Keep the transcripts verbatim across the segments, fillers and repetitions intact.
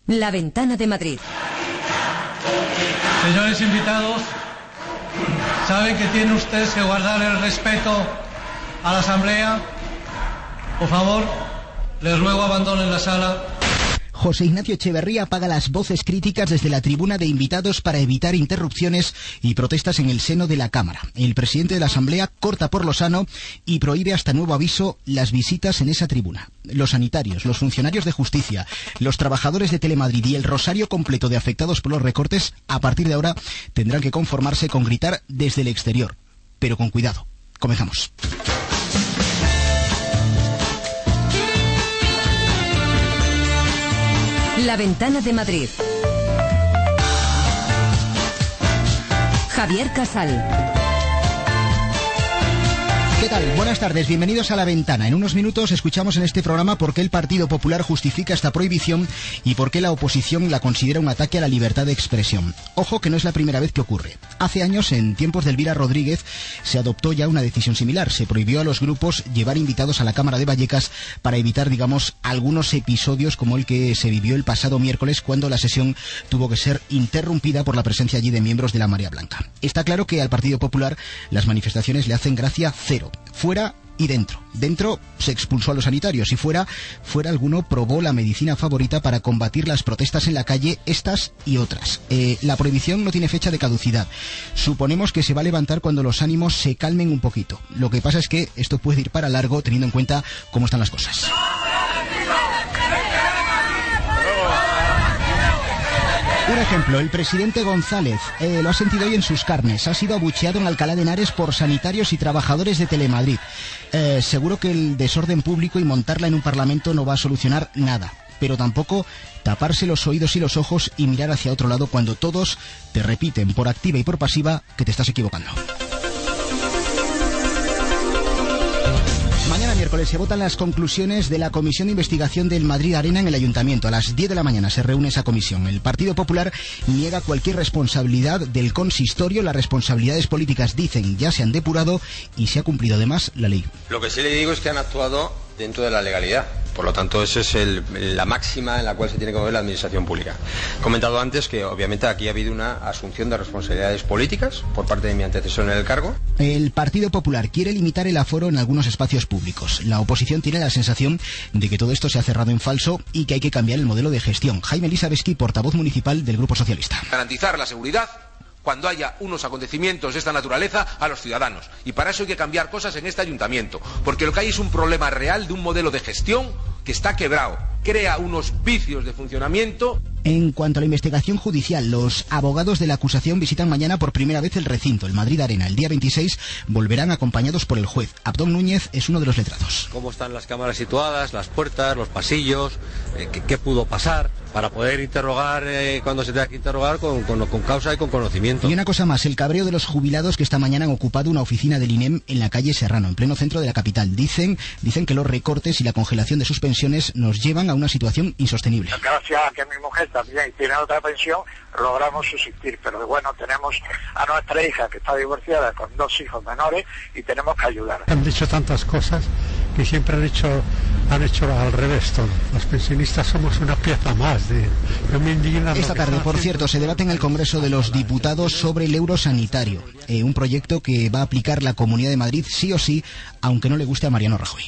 La Ventana de Madrid. Señores invitados, saben que tienen ustedes que guardar el respeto a la Asamblea. Por favor, les ruego abandonen la sala. José Ignacio Echeverría apaga las voces críticas desde la tribuna de invitados para evitar interrupciones y protestas en el seno de la Cámara. El presidente de la Asamblea corta por lo sano y prohíbe hasta nuevo aviso las visitas en esa tribuna. Los sanitarios, los funcionarios de justicia, los trabajadores de Telemadrid y el rosario completo de afectados por los recortes, a partir de ahora tendrán que conformarse con gritar desde el exterior. Pero con cuidado. Comenzamos. La Ventana de Madrid. Javier Casal. ¿Qué tal? Buenas tardes, bienvenidos a La Ventana. En unos minutos escuchamos en este programa por qué el Partido Popular justifica esta prohibición y por qué la oposición la considera un ataque a la libertad de expresión. Ojo que no es la primera vez que ocurre. Hace años, en tiempos de Elvira Rodríguez, se adoptó ya una decisión similar. Se prohibió a los grupos llevar invitados a la Cámara de Vallecas para evitar, digamos, algunos episodios como el que se vivió el pasado miércoles cuando la sesión tuvo que ser interrumpida por la presencia allí de miembros de la Marea Blanca. Está claro que al Partido Popular las manifestaciones le hacen gracia cero. Fuera y dentro. Dentro se expulsó a los sanitarios y fuera, fuera alguno probó la medicina favorita para combatir las protestas en la calle, estas y otras. Eh, la prohibición no tiene fecha de caducidad. Suponemos que se va a levantar cuando los ánimos se calmen un poquito. Lo que pasa es que esto puede ir para largo teniendo en cuenta cómo están las cosas. Un ejemplo, el presidente González eh, lo ha sentido hoy en sus carnes. Ha sido abucheado en Alcalá de Henares por sanitarios y trabajadores de Telemadrid. Eh, seguro que el desorden público y montarla en un parlamento no va a solucionar nada. Pero tampoco taparse los oídos y los ojos y mirar hacia otro lado cuando todos te repiten por activa y por pasiva que te estás equivocando. Mañana miércoles se votan las conclusiones de la Comisión de Investigación del Madrid Arena en el Ayuntamiento. A las diez de la mañana se reúne esa comisión. El Partido Popular niega cualquier responsabilidad del consistorio. Las responsabilidades políticas, dicen, ya se han depurado y se ha cumplido además la ley. Lo que sí le digo es que han actuado dentro de la legalidad. Por lo tanto, esa es el, la máxima en la cual se tiene que mover la administración pública. He comentado antes que obviamente aquí ha habido una asunción de responsabilidades políticas por parte de mi antecesor en el cargo. El Partido Popular quiere limitar el aforo en algunos espacios públicos. La oposición tiene la sensación de que todo esto se ha cerrado en falso y que hay que cambiar el modelo de gestión. Jaime Lisabeski, portavoz municipal del Grupo Socialista. Garantizar la seguridad cuando haya unos acontecimientos de esta naturaleza a los ciudadanos. Y para eso hay que cambiar cosas en este ayuntamiento, porque lo que hay es un problema real de un modelo de gestión que está quebrado, crea unos vicios de funcionamiento. En cuanto a la investigación judicial, los abogados de la acusación visitan mañana por primera vez el recinto, el Madrid Arena. El día veintiséis volverán acompañados por el juez. Abdón Núñez es uno de los letrados. ¿Cómo están las cámaras situadas, las puertas, los pasillos? Eh, ¿qué, ¿Qué pudo pasar? Para poder interrogar eh, cuando se tenga que interrogar con, con, con causa y con conocimiento. Y una cosa más, el cabreo de los jubilados que esta mañana han ocupado una oficina del I N E M en la calle Serrano, en pleno centro de la capital. Dicen, dicen que los recortes y la congelación de sus pensiones nos llevan a una situación insostenible. Gracias a que mi mujer también tiene otra pensión, logramos subsistir, pero bueno, tenemos a nuestra hija que está divorciada con dos hijos menores y tenemos que ayudar. Han dicho tantas cosas que siempre han hecho, han hecho al revés todo. Los pensionistas somos una pieza más de... de me indigna Esta tarde, por cierto, se debate en el Congreso de los Diputados sobre el euro sanitario, eh, un proyecto que va a aplicar la Comunidad de Madrid sí o sí, aunque no le guste a Mariano Rajoy.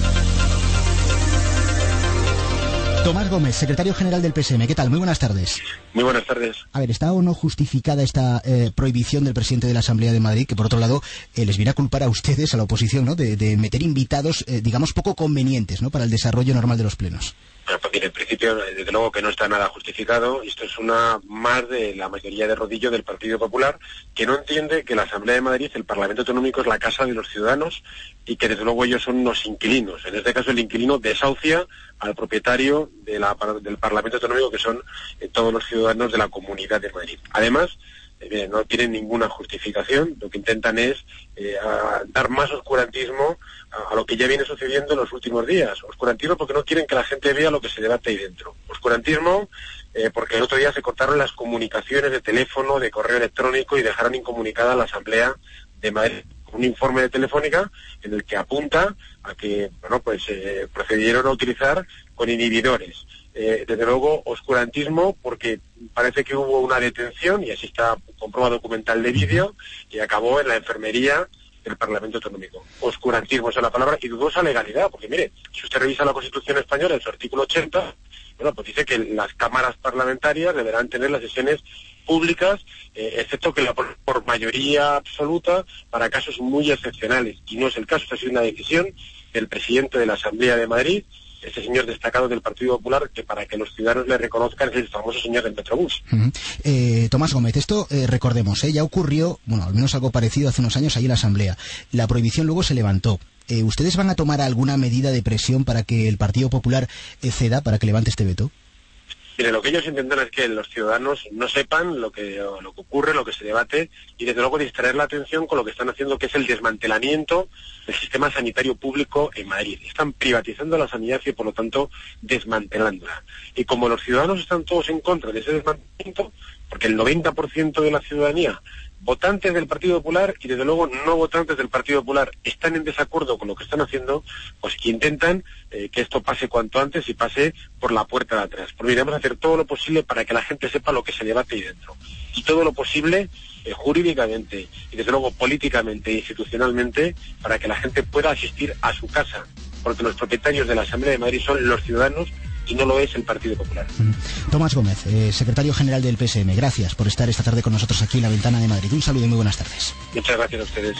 Tomás Gómez, secretario general del P S M, ¿qué tal? Muy buenas tardes. Muy buenas tardes. A ver, ¿está o no justificada esta eh, prohibición del presidente de la Asamblea de Madrid, que por otro lado eh, les viene a culpar a ustedes, a la oposición, ¿no?, de, de meter invitados, eh, digamos, poco convenientes, ¿no?, para el desarrollo normal de los plenos? Bueno, pues mire, en principio, desde luego que no está nada justificado. Esto es una más de la mayoría de rodillo del Partido Popular, que no entiende que la Asamblea de Madrid, el Parlamento Autonómico, es la casa de los ciudadanos y que desde luego ellos son unos inquilinos. En este caso el inquilino desahucia al propietario de la, del Parlamento Autonómico, que son eh, todos los ciudadanos de la Comunidad de Madrid. Además, eh, no tienen ninguna justificación. Lo que intentan es eh, a dar más oscurantismo a, a lo que ya viene sucediendo en los últimos días. Oscurantismo porque no quieren que la gente vea lo que se debate ahí dentro. Oscurantismo eh, porque el otro día se cortaron las comunicaciones de teléfono, de correo electrónico y dejaron incomunicada a la Asamblea de Madrid. Un informe de Telefónica en el que apunta a que, bueno, pues eh, procedieron a utilizar con inhibidores eh, desde luego, oscurantismo, porque parece que hubo una detención, y así está comprobado documental de vídeo, y acabó en la enfermería del Parlamento Autonómico. Oscurantismo, esa es la palabra, y dudosa legalidad, porque mire, si usted revisa la Constitución española, en su artículo ochenta, bueno, pues dice que las cámaras parlamentarias deberán tener las sesiones públicas, eh, excepto que la por, por mayoría absoluta para casos muy excepcionales, y no es el caso. Esta ha sido una decisión del presidente de la Asamblea de Madrid, este señor destacado del Partido Popular, que para que los ciudadanos le reconozcan es el famoso señor del Metrobús. Uh-huh. eh, Tomás Gómez, esto eh, recordemos, eh, ya ocurrió, bueno, al menos algo parecido hace unos años ahí en la Asamblea. La prohibición luego se levantó. Eh, ¿Ustedes van a tomar alguna medida de presión para que el Partido Popular eh, ceda, para que levante este veto? Mire, lo que ellos intentan es que los ciudadanos no sepan lo que, lo que ocurre, lo que se debate, y desde luego distraer la atención con lo que están haciendo, que es el desmantelamiento del sistema sanitario público en Madrid. Están privatizando la sanidad y, por lo tanto, desmantelándola. Y como los ciudadanos están todos en contra de ese desmantelamiento, porque el noventa por ciento de la ciudadanía, votantes del Partido Popular y desde luego no votantes del Partido Popular, están en desacuerdo con lo que están haciendo, pues que intentan eh, que esto pase cuanto antes y pase por la puerta de atrás. Porque iremos a hacer todo lo posible para que la gente sepa lo que se debate ahí dentro. Y todo lo posible eh, jurídicamente y desde luego políticamente e institucionalmente, para que la gente pueda asistir a su casa. Porque los propietarios de la Asamblea de Madrid son los ciudadanos y no lo es el Partido Popular. Tomás Gómez, eh, secretario general del P S M, gracias por estar esta tarde con nosotros aquí en La Ventana de Madrid. Un saludo y muy buenas tardes. Muchas gracias a ustedes.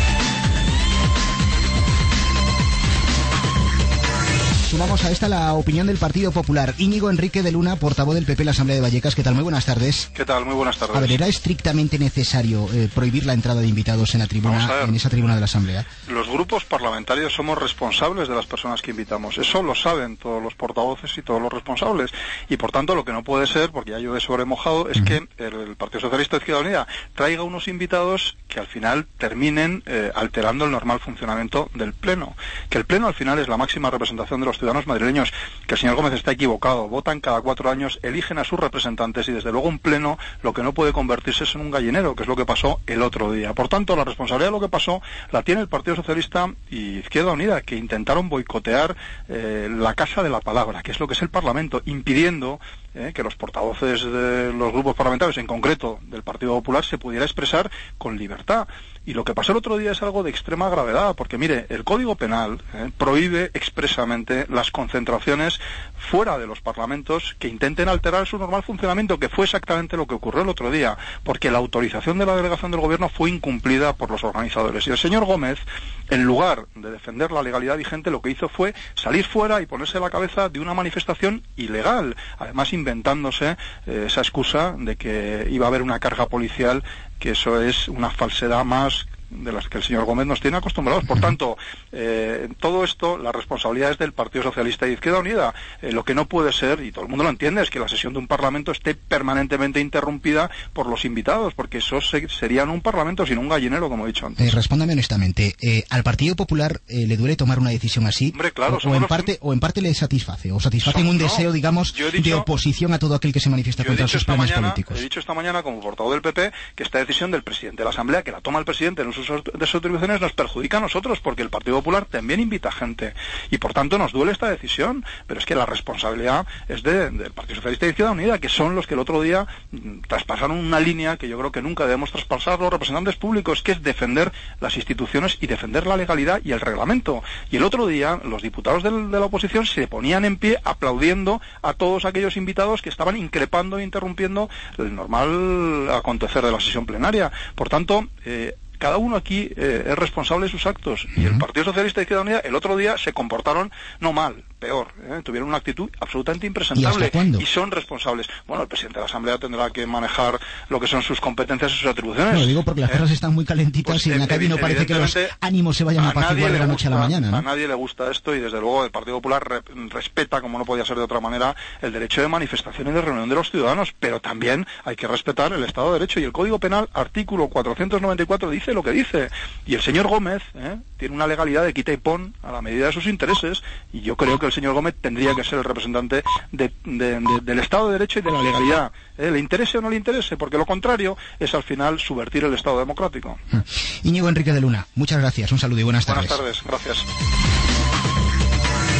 Sumamos a esta la opinión del Partido Popular. Íñigo Enrique de Luna, portavoz del P P en la Asamblea de Vallecas. ¿Qué tal? Muy buenas tardes. ¿Qué tal? Muy buenas tardes. A ver, ¿era estrictamente necesario eh, prohibir la entrada de invitados en la tribuna, en esa tribuna de la Asamblea? Los grupos parlamentarios somos responsables de las personas que invitamos. Eso lo saben todos los portavoces y todos los responsables. Y por tanto, lo que no puede ser, porque ya llueve sobre mojado, es uh-huh. que el, el Partido Socialista de Izquierda Unida traiga unos invitados que al final terminen eh, alterando el normal funcionamiento del Pleno. Que el Pleno al final es la máxima representación de los ciudadanos madrileños, que el señor Gómez está equivocado. Votan cada cuatro años, eligen a sus representantes y desde luego un pleno lo que no puede convertirse es en un gallinero, que es lo que pasó el otro día. Por tanto, la responsabilidad de lo que pasó la tiene el Partido Socialista y Izquierda Unida, que intentaron boicotear eh, la Casa de la Palabra, que es lo que es el Parlamento, impidiendo eh, que los portavoces de los grupos parlamentarios, en concreto del Partido Popular, se pudiera expresar con libertad. Y lo que pasó el otro día es algo de extrema gravedad, porque mire, el Código Penal eh, prohíbe expresamente las concentraciones fuera de los parlamentos que intenten alterar su normal funcionamiento, que fue exactamente lo que ocurrió el otro día, porque la autorización de la delegación del Gobierno fue incumplida por los organizadores. Y el señor Gómez, en lugar de defender la legalidad vigente, lo que hizo fue salir fuera y ponerse a la cabeza de una manifestación ilegal, además inventándose eh, esa excusa de que iba a haber una carga policial, que eso es una falsedad más de las que el señor Gómez nos tiene acostumbrados. Por tanto, eh, todo esto, la responsabilidad es del Partido Socialista y Izquierda Unida. Eh, lo que no puede ser, y todo el mundo lo entiende, es que la sesión de un Parlamento esté permanentemente interrumpida por los invitados, porque eso se, sería no un Parlamento, sino un gallinero, como he dicho antes. Eh, respóndame honestamente, eh, ¿al Partido Popular eh, le duele tomar una decisión así? Hombre, claro, o, o, en parte, o en parte le satisface, o satisface un deseo, no, digamos, dicho, de oposición a todo aquel que se manifiesta contra sus planes mañana, políticos? He dicho esta mañana, como portavoz del P P, que esta decisión del presidente de la Asamblea, que la toma el presidente en sus de sus atribuciones, nos perjudica a nosotros, porque el Partido Popular también invita gente y por tanto nos duele esta decisión, pero es que la responsabilidad es de, del Partido Socialista y Izquierda Unida, que son los que el otro día mm, traspasaron una línea que yo creo que nunca debemos traspasar los representantes públicos, que es defender las instituciones y defender la legalidad y el reglamento. Y el otro día los diputados del, de la oposición se ponían en pie aplaudiendo a todos aquellos invitados que estaban increpando e interrumpiendo el normal acontecer de la sesión plenaria. Por tanto, eh, cada uno aquí eh, es responsable de sus actos, y el Partido Socialista y Izquierda Unida el otro día se comportaron no mal, peor, ¿eh? Tuvieron una actitud absolutamente impresentable. ¿Y, y son responsables. Bueno, el presidente de la Asamblea tendrá que manejar lo que son sus competencias y sus atribuciones. No, lo digo porque las ¿eh? cosas están muy calentitas pues, y en la calle no parece que los ánimos se vayan a apaciguar de la noche a la mañana, ¿no? A nadie le gusta esto, y desde luego el Partido Popular re respeta, como no podía ser de otra manera, el derecho de manifestación y de reunión de los ciudadanos, pero también hay que respetar el Estado de Derecho, y el Código Penal, artículo cuatrocientos noventa y cuatro, dice lo que dice. Y el señor Gómez ¿eh? tiene una legalidad de quita y pon a la medida de sus intereses, y yo creo que el señor Gómez tendría que ser el representante de, de, de, del Estado de Derecho y de la legalidad, ¿eh? le interese o no le interese, porque lo contrario es al final subvertir el Estado democrático. Íñigo Enrique de Luna, muchas gracias, un saludo y buenas tardes. Buenas tardes, gracias.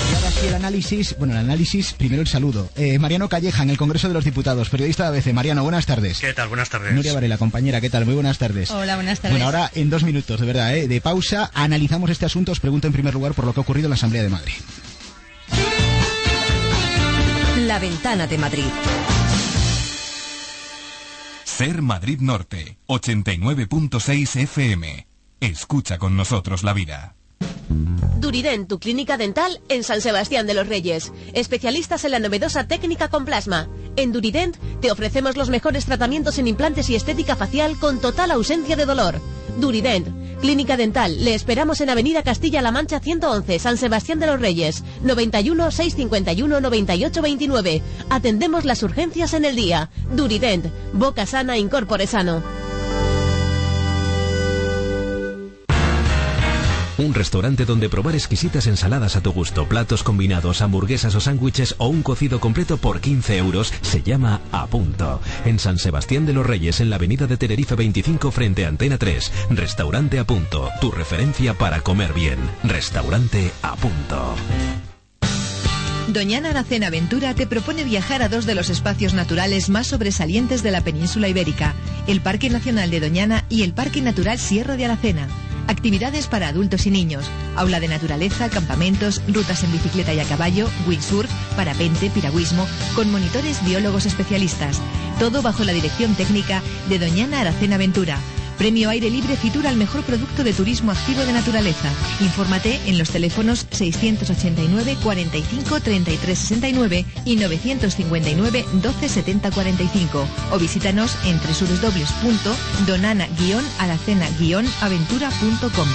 Y el análisis, bueno, el análisis, primero el saludo. Eh, Mariano Calleja, en el Congreso de los Diputados, periodista de A B C. Mariano, buenas tardes. ¿Qué tal? Buenas tardes. Nuria Varela, compañera, ¿qué tal? Muy buenas tardes. Hola, buenas tardes. Bueno, ahora en dos minutos, de verdad, ¿eh? de pausa, analizamos este asunto. Os pregunto en primer lugar por lo que ha ocurrido en la Asamblea de Madrid. La Ventana de Madrid. Ser Madrid Norte, ochenta y nueve punto seis F M. Escucha con nosotros la vida. Durident, tu clínica dental en San Sebastián de los Reyes. Especialistas en la novedosa técnica con plasma. En Durident te ofrecemos los mejores tratamientos en implantes y estética facial con total ausencia de dolor. Durident, clínica dental. Le esperamos en Avenida Castilla-La Mancha ciento once, San Sebastián de los Reyes. noventa y uno, seiscientos cincuenta y uno, noventa y ocho veintinueve. Atendemos las urgencias en el día. Durident, boca sana, incorpore sano. Un restaurante donde probar exquisitas ensaladas a tu gusto, platos combinados, hamburguesas o sándwiches o un cocido completo por quince euros se llama A Punto. En San Sebastián de los Reyes, en la avenida de Tenerife veinticinco frente a Antena tres. Restaurante A Punto, tu referencia para comer bien. Restaurante A Punto. Doñana Aracena Ventura te propone viajar a dos de los espacios naturales más sobresalientes de la península ibérica, el Parque Nacional de Doñana y el Parque Natural Sierra de Aracena. Actividades para adultos y niños, aula de naturaleza, campamentos, rutas en bicicleta y a caballo, windsurf, parapente, piragüismo, con monitores biólogos especialistas. Todo bajo la dirección técnica de Doñana Aracena Ventura. Premio Aire Libre Fitur al mejor producto de turismo activo de naturaleza. Infórmate en los teléfonos seiscientos ochenta y nueve, cuarenta y cinco, treinta y tres sesenta y nueve y novecientos cincuenta y nueve, doce setenta cuarenta y cinco o visítanos en doble u doble u doble u punto donana guion aracena guion aventura punto com.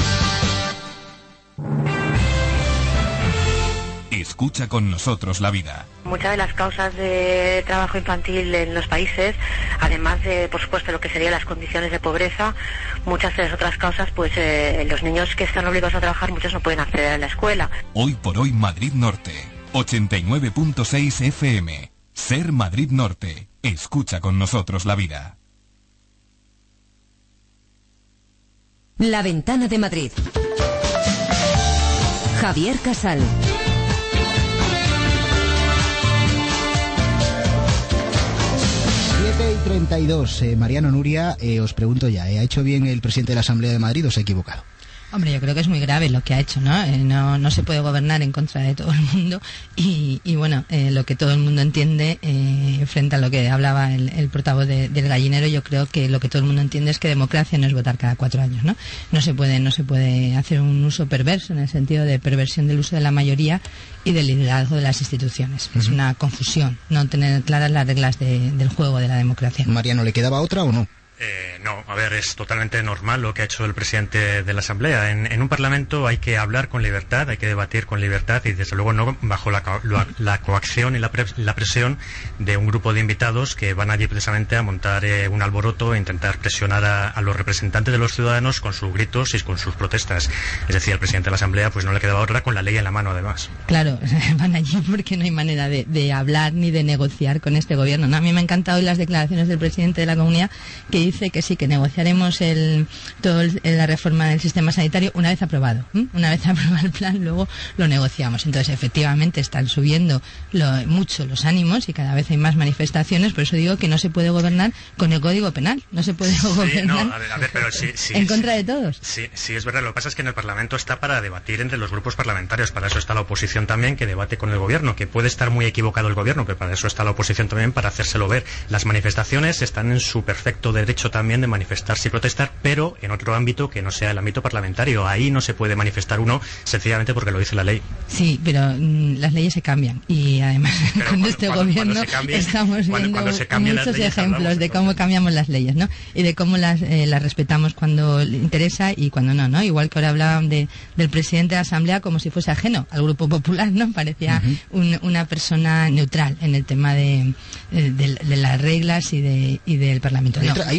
Escucha con nosotros la vida. Muchas de las causas de trabajo infantil en los países, además de, por supuesto, lo que serían las condiciones de pobreza, muchas de las otras causas, pues eh, los niños que están obligados a trabajar, muchos no pueden acceder a la escuela. Hoy por hoy Madrid Norte, ochenta y nueve punto seis F M. Ser Madrid Norte. Escucha con nosotros la vida. La Ventana de Madrid. Javier Casal. siete y treinta y dos, eh, Mariano, Nuria, eh, os pregunto ya, ¿eh? ¿ha hecho bien el presidente de la Asamblea de Madrid o se ha equivocado? Hombre, yo creo que es muy grave lo que ha hecho, ¿no? Eh, no, no se puede gobernar en contra de todo el mundo y, y bueno, eh, lo que todo el mundo entiende, eh, frente a lo que hablaba el, el portavoz de, del gallinero, yo creo que lo que todo el mundo entiende es que democracia no es votar cada cuatro años, ¿no? No se puede, no se puede hacer un uso perverso, en el sentido de perversión del uso de la mayoría y del liderazgo de las instituciones. Uh-huh. Es una confusión no tener claras las reglas de, del juego de la democracia. Mariano, ¿le quedaba otra o no? Eh, no, a ver, es totalmente normal lo que ha hecho el presidente de la Asamblea. En, en un Parlamento hay que hablar con libertad, hay que debatir con libertad y desde luego no bajo la, la, la coacción y la, pre, la presión de un grupo de invitados que van allí precisamente a montar eh, un alboroto e intentar presionar a, a los representantes de los ciudadanos con sus gritos y con sus protestas. Es decir, al presidente de la Asamblea pues no le quedaba otra con la ley en la mano además. Claro, van allí porque no hay manera de, de hablar ni de negociar con este gobierno, ¿no? A mí me han encantado hoy las declaraciones del presidente de la Comunidad que dice que sí, que negociaremos el, todo el, la reforma del sistema sanitario una vez aprobado. ¿eh? Una vez aprobado el plan, luego lo negociamos. Entonces, efectivamente, están subiendo lo, mucho los ánimos y cada vez hay más manifestaciones. Por eso digo que no se puede gobernar con el Código Penal. No se puede sí, gobernar no, a ver, a ver, pero sí, sí, en contra de todos. Sí, sí, es verdad. Lo que pasa es que en el Parlamento está para debatir entre los grupos parlamentarios. Para eso está la oposición también, que debate con el gobierno. Que puede estar muy equivocado el gobierno, pero para eso está la oposición también, para hacérselo ver. Las manifestaciones están en su perfecto derecho también de manifestarse y protestar, pero en otro ámbito que no sea el ámbito parlamentario. Ahí no se puede manifestar uno sencillamente porque lo dice la ley. Sí, pero mm, las leyes se cambian y además pero con cuando, este cuando, gobierno cuando cambie, estamos cuando, viendo cuando muchos ejemplos de cómo cambiamos las leyes, ¿no? Y de cómo las, eh, las respetamos cuando le interesa y cuando no, ¿no? Igual que ahora hablaban de, del presidente de la Asamblea como si fuese ajeno al Grupo Popular, ¿no? Parecía uh-huh. un, una persona neutral en el tema de, de, de, de las reglas y, de, y del Parlamento. Hay, no. otra, hay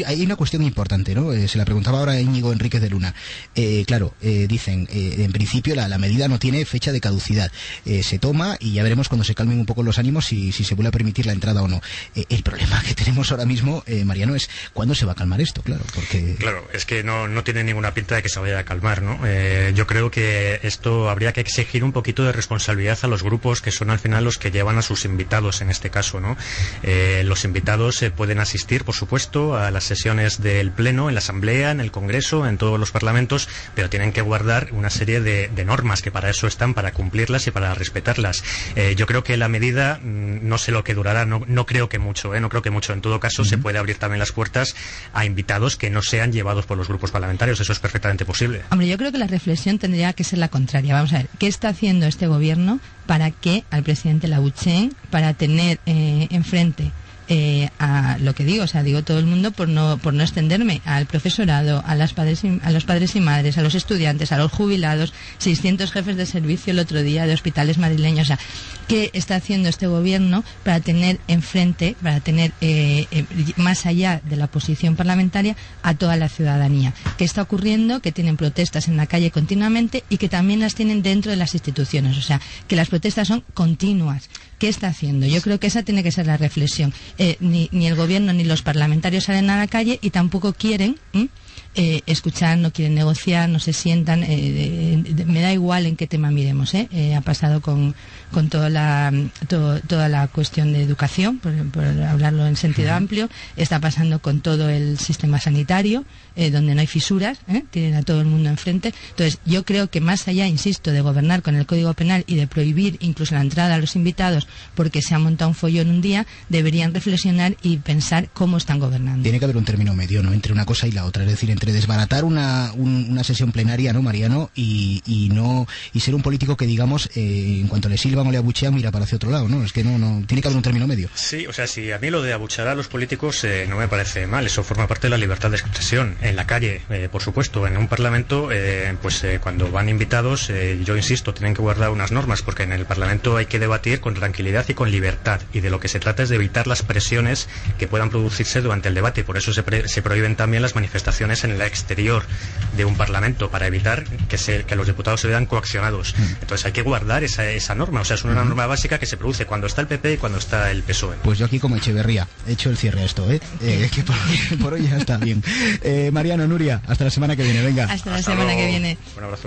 hay, hay una cuestión importante, ¿no? Eh, se la preguntaba ahora a Íñigo Enríquez de Luna. Eh, claro, eh, dicen, eh, en principio la, la medida no tiene fecha de caducidad. Eh, se toma y ya veremos cuando se calmen un poco los ánimos si, si se vuelve a permitir la entrada o no. Eh, el problema que tenemos ahora mismo, eh, Mariano, es cuándo se va a calmar esto, claro, porque... Claro, es que no, no tiene ninguna pinta de que se vaya a calmar, ¿no? Eh, yo creo que esto habría que exigir un poquito de responsabilidad a los grupos que son al final los que llevan a sus invitados en este caso, ¿no? Eh, los invitados eh, pueden asistir, por supuesto, a las sesiones del Pleno, en la Asamblea, en el Congreso, en todos los parlamentos, pero tienen que guardar una serie de, de normas que para eso están, para cumplirlas y para respetarlas. Eh, yo creo que la medida, mmm, no sé lo que durará, no, no creo que mucho, ¿eh? No creo que mucho. En todo caso, uh-huh. se puede abrir también las puertas a invitados que no sean llevados por los grupos parlamentarios. Eso es perfectamente posible. Hombre, yo creo que la reflexión tendría que ser la contraria. Vamos a ver, ¿qué está haciendo este gobierno para que al presidente Labuchen, para tener eh, enfrente Eh, a lo que digo, o sea, digo todo el mundo por no por no extenderme, al profesorado, a las padres y, a los padres y madres, a los estudiantes, a los jubilados, seiscientos jefes de servicio el otro día de hospitales madrileños, o sea, ¿qué está haciendo este gobierno para tener enfrente, para tener eh, eh, más allá de la oposición parlamentaria a toda la ciudadanía? ¿Qué está ocurriendo? Que tienen protestas en la calle continuamente y que también las tienen dentro de las instituciones, o sea, que las protestas son continuas. ¿Qué está haciendo? Yo creo que esa tiene que ser la reflexión. Eh, ni, ni el gobierno ni los parlamentarios salen a la calle y tampoco quieren eh, escuchar, no quieren negociar, no se sientan. Eh, de, de, me da igual en qué tema miremos. ¿eh? Eh, ha pasado con, con toda, la, to, toda la cuestión de educación, por, por hablarlo en sentido uh-huh. amplio. Está pasando con todo el sistema sanitario, eh, donde no hay fisuras, ¿eh? tienen a todo el mundo enfrente. Entonces, yo creo que más allá, insisto, de gobernar con el Código Penal y de prohibir incluso la entrada a los invitados porque se ha montado un follón un día, deberían reflexionar y pensar cómo están gobernando. Tiene que haber un término medio, ¿no?, entre una cosa y la otra, es decir, entre desbaratar una, un, una sesión plenaria, ¿no, Mariano?, y, y no y ser un político que, digamos, eh, en cuanto le silban o le abuchean, mira para hacia otro lado, ¿no? Es que no, no tiene que haber un término medio. Sí, o sea, si a mí lo de abuchear a los políticos eh, no me parece mal, eso forma parte de la libertad de expresión. En la calle, eh, por supuesto, en un parlamento, eh, pues eh, cuando van invitados, eh, yo insisto, tienen que guardar unas normas, porque en el parlamento hay que debatir con tranquilidad y con libertad, y de lo que se trata es de evitar las presiones que puedan producirse durante el debate, y por eso se, pre se prohíben también las manifestaciones en el exterior de un parlamento, para evitar que, se, que los diputados se vean coaccionados. Mm. Entonces hay que guardar esa, esa norma, o sea, es una mm. norma básica que se produce cuando está el P P y cuando está el P S O E. Pues yo aquí como Echeverría he hecho el cierre a esto, ¿eh? eh que por, por hoy ya está bien. Eh, Mariano, Nuria, hasta la semana que viene, venga. Hasta la hasta semana luego. que viene. Un abrazo.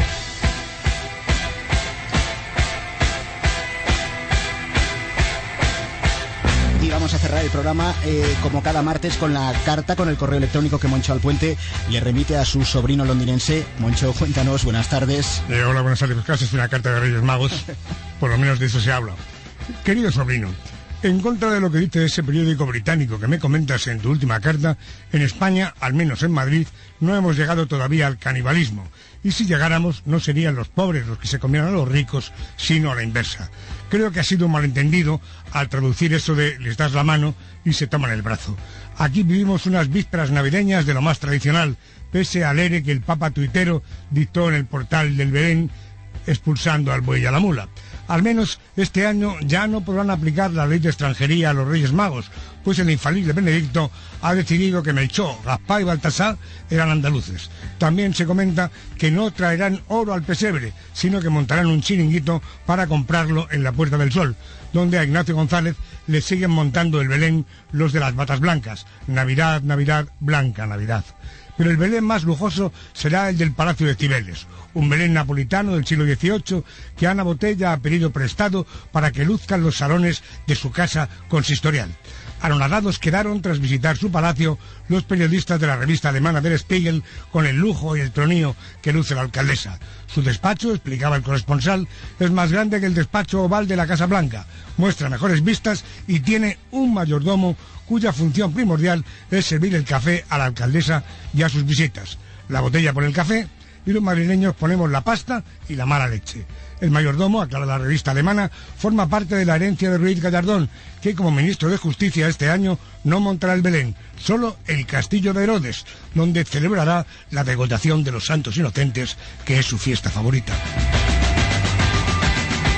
Y vamos a cerrar el programa eh, como cada martes con la carta, con el correo electrónico que Moncho Alpuente le remite a su sobrino londinense. Moncho, cuéntanos, buenas tardes. Eh, hola, buenas tardes. Pues casi es una carta de Reyes Magos, por lo menos de eso se habla. Querido sobrino, en contra de lo que dice ese periódico británico que me comentas en tu última carta, en España, al menos en Madrid, no hemos llegado todavía al canibalismo. Y si llegáramos, no serían los pobres los que se comieran a los ricos, sino a la inversa. Creo que ha sido un malentendido al traducir eso de les das la mano y se toman el brazo. Aquí vivimos unas vísperas navideñas de lo más tradicional, pese al ere que el Papa tuitero dictó en el portal del Belén, expulsando al buey y a la mula. Al menos este año ya no podrán aplicar la ley de extranjería a los Reyes Magos, pues el infalible Benedicto ha decidido que Melchor, Gaspar y Baltasar eran andaluces. También se comenta que no traerán oro al pesebre, sino que montarán un chiringuito para comprarlo en la Puerta del Sol, donde a Ignacio González le siguen montando el Belén los de las batas blancas. Navidad, Navidad, blanca Navidad. Pero el Belén más lujoso será el del Palacio de Cibeles, un Belén napolitano del siglo dieciocho que Ana Botella ha pedido prestado para que luzcan los salones de su casa consistorial. Anonadados quedaron tras visitar su palacio los periodistas de la revista alemana Der Spiegel con el lujo y el tronío que luce la alcaldesa. Su despacho, explicaba el corresponsal, es más grande que el despacho oval de la Casa Blanca, muestra mejores vistas y tiene un mayordomo cuya función primordial es servir el café a la alcaldesa y a sus visitas. La botella por el café y los madrileños ponemos la pasta y la mala leche. El mayordomo, aclara la revista alemana, forma parte de la herencia de Ruiz Gallardón, que como ministro de Justicia este año no montará el Belén, solo el Castillo de Herodes, donde celebrará la degollación de los santos inocentes, que es su fiesta favorita.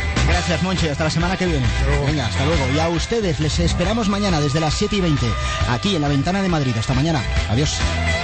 Gracias, Monchi. Hasta la semana que viene. Venga, hasta luego. Y a ustedes les esperamos mañana desde las siete y veinte aquí en La Ventana de Madrid. Hasta mañana. Adiós.